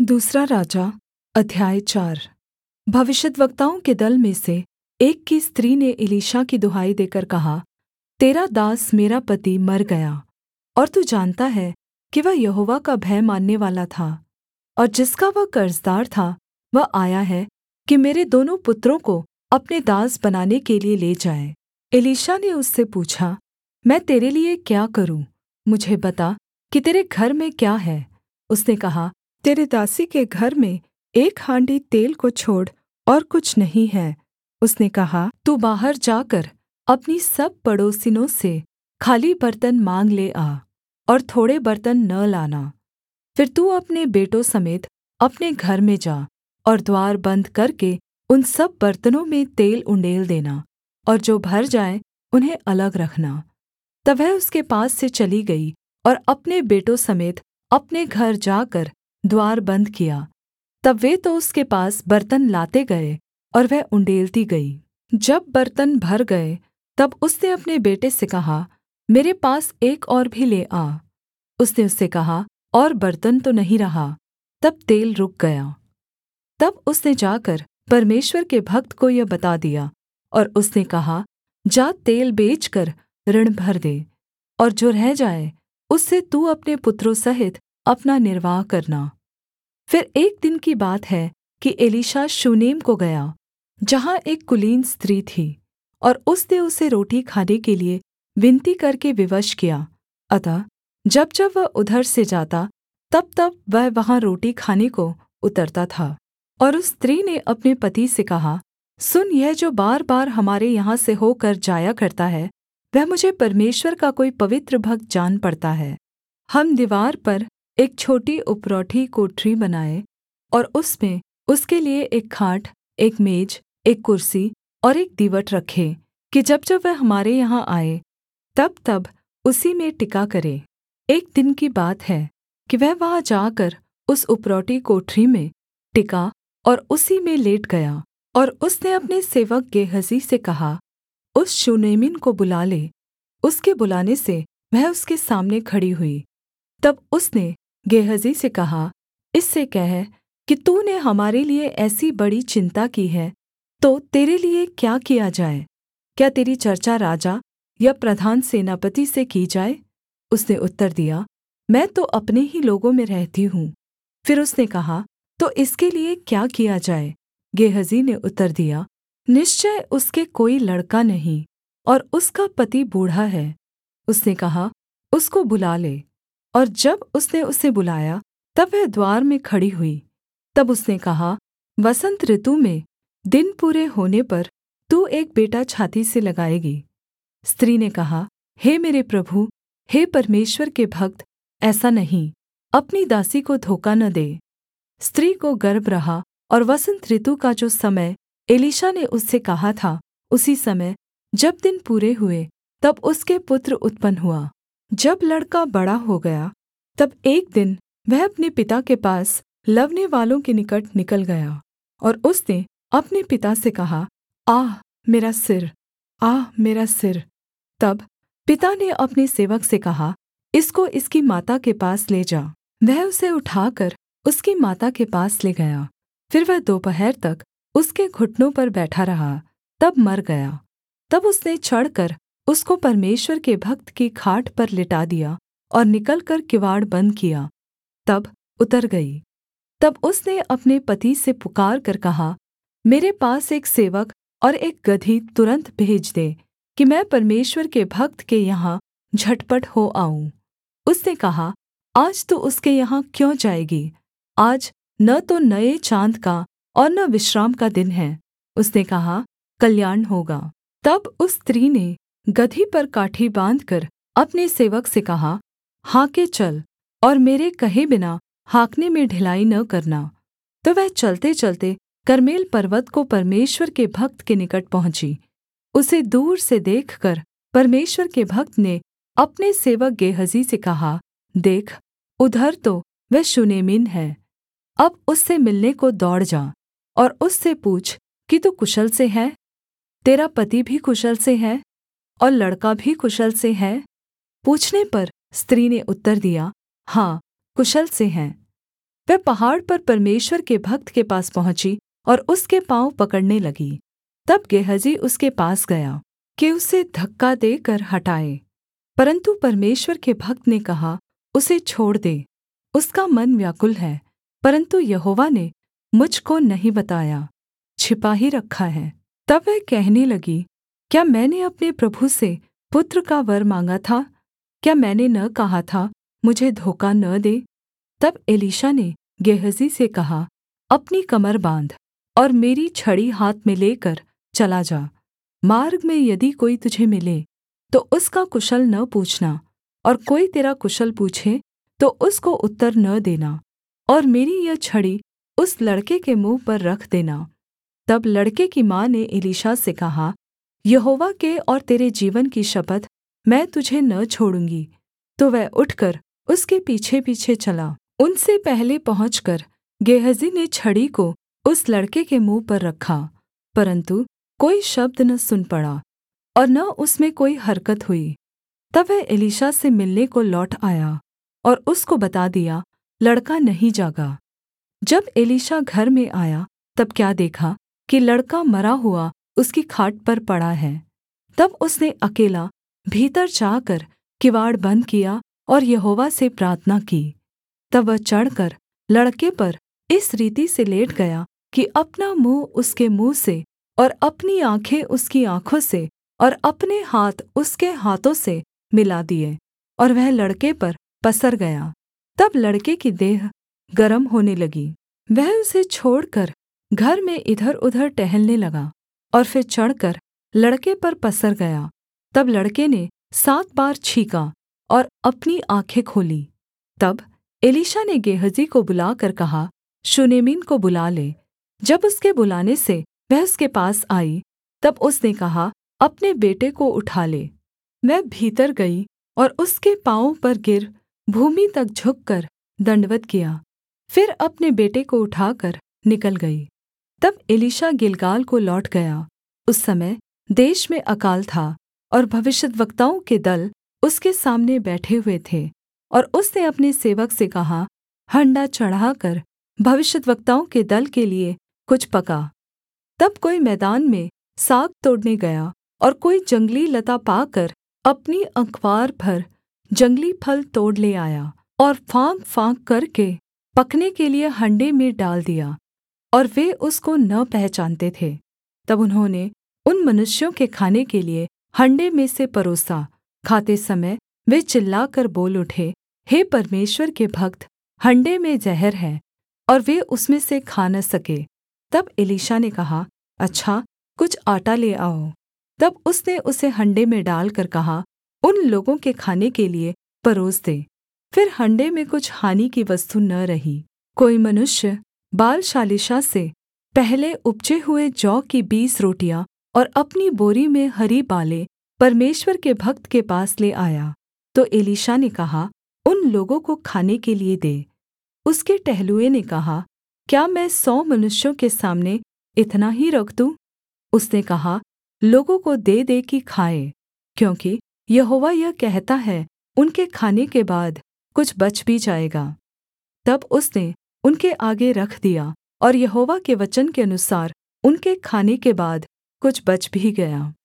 दूसरा राजा अध्याय 4। भविष्यद्वक्ताओं के दल में से एक की स्त्री ने एलीशा की दुहाई देकर कहा, तेरा दास मेरा पति मर गया, और तू जानता है कि वह यहोवा का भय माननेवाला था, और जिसका वह कर्जदार था वह आया है कि मेरे दोनों पुत्रों को अपने दास बनाने के लिये ले जाए। एलीशा ने उससे पूछा, मैं तेरे लिये क्या करूँ? मुझे बता कि तेरे घर में क्या है। उसने कहा, तेरे दासी के घर में एक हाण्डी तेल को छोड़ और कुछ नहीं है। उसने कहा, तू बाहर जाकर अपनी सब पड़ोसिनों से खाली बर्तन माँग ले आ, और थोड़े बर्तन न लाना। फिर तू अपने बेटों समेत अपने घर में जा, और द्वार बन्द करके उन सब बर्तनों में तेल उण्डेल देना, और जो भर जाए उन्हें अलग रखना। तब वह उसके पास से चली गई और अपने बेटों समेत अपने घर जाकर द्वार बन्द किया। तब वे तो उसके पास बर्तन लाते गए और वह उण्डेलती गई। जब बर्तन भर गए तब उसने अपने बेटे से कहा, मेरे पास एक और भी ले आ। उसने उससे कहा, और बर्तन तो नहीं रहा। तब तेल रुक गया। तब उसने जाकर परमेश्वर के भक्त को यह बता दिया, और उसने कहा, जा तेल बेचकर ऋण भर दे, और जो रह जाए उससे तू अपने पुत्रों सहित अपना निर्वाह करना। फिर एक दिन की बात है कि एलीशा शूनेम को गया, जहाँ एक कुलीन स्त्री थी, और उसने उसे रोटी खाने के लिये विनती करके विवश किया। अतः जब जब वह उधर से जाता तब वह वहाँ रोटी खाने को उतरता था। और उस स्त्री ने अपने पति से कहा, सुन, यह जो बार बार हमारे यहाँ से होकर जाया करता है, वह मुझे परमेश्वर का कोई पवित्र भक्त जान पड़ता है। हम दीवार पर एक छोटी उपरौठी कोठरी बनाएँ, और उसमें उसके लिये एक खाट, एक मेज, एक कुर्सी और एक दीवट रखें, कि जब जब वह हमारे यहाँ आए तब उसी में टिका करे। एक दिन की बात है कि वह वहाँ जाकर उस उपरौठी कोठरी में टिका और उसी में लेट गया। और उसने अपने सेवक गेहजी से कहा, उस शूनेमिन को बुला ले। उसके बुलाने से वह उसके सामने खड़ी हुई। तब उसने गेहजी से कहा, इससे कह कि तूने हमारे लिये ऐसी बड़ी चिन्ता की है, तो तेरे लिये क्या किया जाए? क्या तेरी चर्चा राजा या प्रधान सेनापति से की जाए? उसने उत्तर दिया, मैं तो अपने ही लोगों में रहती हूँ। फिर उसने कहा, तो इसके लिये क्या किया जाए? गेहजी ने उत्तर दिया, निश्चय उसके कोई लड़का नहीं, और उसका पति बूढ़ा है। उसने कहा, उसको बुला ले। और जब उसने उसे बुलाया तब वह द्वार में खड़ी हुई। तब उसने कहा, वसन्त ऋतु में दिन पूरे होने पर तू एक बेटा छाती से लगाएगी। स्त्री ने कहा, हे मेरे प्रभु, हे परमेश्वर के भक्त, ऐसा नहीं, अपनी दासी को धोखा न दे। स्त्री को गर्भ रहा, और वसन्त ऋतु का जो समय एलीशा ने उससे कहा था, उसी समय जब दिन पूरे हुए तब उसके पुत्र उत्पन्न हुआ। जब लड़का बड़ा हो गया तब एक दिन वह अपने पिता के पास लवनेवालों के निकट निकल गया, और उसने अपने पिता से कहा, आह मेरा सिर, आह मेरा सिर। तब पिता ने अपने सेवक से कहा, इसको इसकी माता के पास ले जा। वह उसे उठाकर उसकी माता के पास ले गया। फिर वह दोपहर तक उसके घुटनों पर बैठा रहा, तब मर गया। तब उसने चढ़कर उसको परमेश्वर के भक्त की खाट पर लिटा दिया, और निकलकर किवाड़ बन्द किया। तब उतर गई। तब उसने अपने पति से पुकारकर कहा, मेरे पास एक सेवक और एक गदही तुरन्त भेज दे, कि मैं परमेश्वर के भक्त के यहाँ झटपट हो आऊँ। उसने कहा, आज तू उसके यहाँ क्यों जाएगी? आज न तो नये चाँद का और न विश्राम का दिन है। उसने कहा, कल्याण होगा। तब उस स्त्री ने गदही पर काठी बाँधकर अपने सेवक से कहा, हाँके चल, और मेरे कहे बिना हाँकने में ढिलाई न करना। तो वह चलते-चलते कर्मेल पर्वत को परमेश्वर के भक्त के निकट पहुँची। उसे दूर से देखकर परमेश्वर के भक्त ने अपने सेवक गेहजी से कहा, देख, उधर तो वह शूनेमिन है। अब उससे मिलने को दौड़ जा, और उससे पूछ कि तू कुशल से है? तेरा पति भी कुशल से है, और लड़का भी कुशल से है? पूछने पर स्त्री ने उत्तर दिया, हाँ, कुशल से हैं। वह पहाड़ पर परमेश्वर के भक्त के पास पहुँची और उसके पाँव पकड़ने लगी। तब गेहजी उसके पास गया कि उसे धक्का देकर हटाए, परन्तु परमेश्वर के भक्त ने कहा, उसे छोड़ दे, उसका मन व्याकुल है, परन्तु यहोवा ने मुझ को नहीं बताया, छिपा ही रखा है। तब वह कहने लगी, क्या मैंने अपने प्रभु से पुत्र का वर माँगा था? क्या मैंने न कहा था, मुझे धोखा न दे? तब एलीशा ने गेहजी से कहा, अपनी कमर बाँध और मेरी छड़ी हाथ में लेकर चला जा। मार्ग में यदि कोई तुझे मिले तो उसका कुशल न पूछना, और कोई तेरा कुशल पूछे तो उसको उत्तर न देना, और मेरी यह छड़ी उस लड़के के मुँह पर रख देना। तब लड़के की माँ ने एलीशा से कहा, यहोवा के और तेरे जीवन की शपथ, मैं तुझे न छोड़ूँगी। तो वह उठकर उसके पीछे-पीछे चला। उनसे पहले पहुँचकर गेहजी ने छड़ी को उस लड़के के मुँह पर रखा, परन्तु कोई शब्द न सुन पड़ा और न उसमें कोई हरकत हुई। तब वह एलीशा से मिलने को लौट आया और उसको बता दिया, लड़का नहीं जागा। जब एलीशा घर में आया तब क्या देखा कि लड़का मरा हुआ उसकी खाट पर पड़ा है। तब उसने अकेला भीतर जाकर किवाड़ बन्द किया और यहोवा से प्रार्थना की। तब वह चढ़कर लड़के पर इस रीति से लेट गया कि अपना मुँह उसके मुँह से और अपनी आँखें उसकी आँखों से और अपने हाथ उसके हाथों से मिला दिए, और वह लड़के पर पसर गया। तब लड़के की देह गर्म होने लगी। वह उसे छोड़कर घर में इधरउधर टहलने लगा और फिर चढ़कर लड़के पर पसर गया। तब लड़के ने 7 बार छींका और अपनी आँखें खोलीं। तब एलीशा ने गेहजी को बुलाकर कहा, शूनेमिन को बुला ले। जब उसके बुलाने से वह उसके पास आई, तब उसने कहा, अपने बेटे को उठा ले। वह भीतर गई और उसके पाँवों पर गिर भूमि तक झुककर दण्डवत् किया, फिर अपने बेटे को उठाकर निकल गई। तब एलीशा गिलगाल को लौट गया। उस समय देश में अकाल था और भविष्यद्वक्ताओं के दल उसके सामने बैठे हुए थे, और उसने अपने सेवक से कहा, हण्डा चढ़ाकर भविष्यद्वक्ताओं के दल के लिए कुछ पका। तब कोई मैदान में साग तोड़ने गया और कोई जंगली लता पाकर अपनी अँकवार भर जंगली फल तोड़ ले आया और फाँक-फाँक करके पकने के लिए हण्डे में डाल दिया, और वे उसको न पहचानते थे। तब उन्होंने उन मनुष्यों के खाने के लिए हण्डे में से परोसा। खाते समय वे चिल्लाकर बोल उठे, हे परमेश्वर के भक्त, हण्डे में जहर है, और वे उसमें से खा न सके। तब एलीशा ने कहा, अच्छा, कुछ आटा ले आओ। तब उसने उसे हण्डे में डालकर कहा, उन लोगों के खाने के लिए परोस दे। फिर हण्डे में कुछ हानि की वस्तु न रही। कोई मनुष्य बाल-शालीशा से पहले उपजे हुए जौ की 20 रोटियाँ और अपनी बोरी में हरी बालें परमेश्वर के भक्त के पास ले आया। तो एलीशा ने कहा, उन लोगों को खाने के लिए दे। उसके टहलुए ने कहा, क्या मैं 100 मनुष्यों के सामने इतना ही रख दूँ? उसने कहा, लोगों को दे दे कि खाएँ, क्योंकि यहोवा यह कहता है, उनके खाने के बाद कुछ बच भी जाएगा। तब उसने उनके आगे रख दिया, और यहोवा के वचन के अनुसार उनके खाने के बाद कुछ बच भी गया।